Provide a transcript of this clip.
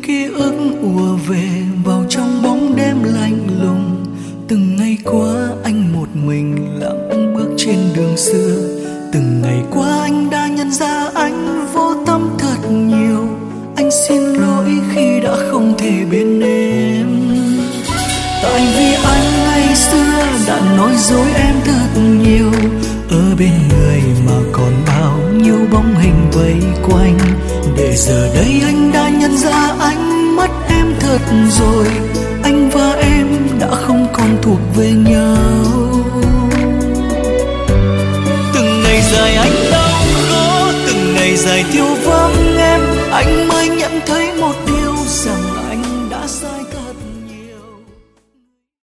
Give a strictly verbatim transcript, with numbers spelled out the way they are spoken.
ký ức ùa về vào trong bóng đêm lạnh lùng. Từng ngày qua anh một mình lặng bước trên đường xưa. Từng ngày qua anh đã nhận ra anh vô tâm thật nhiều. Anh xin lỗi khi đã không thể bên em. Tại vì anh ngày xưa đã nói dối em thật nhiều. Ở bên người mà còn bao nhiêu bóng hình vây quanh. Để giờ đây anh đã nhận ra anh mất em thật rồi. Anh và em đã không còn thuộc về nhau. Từng ngày dài anh đau khổ, từng ngày dài thiếu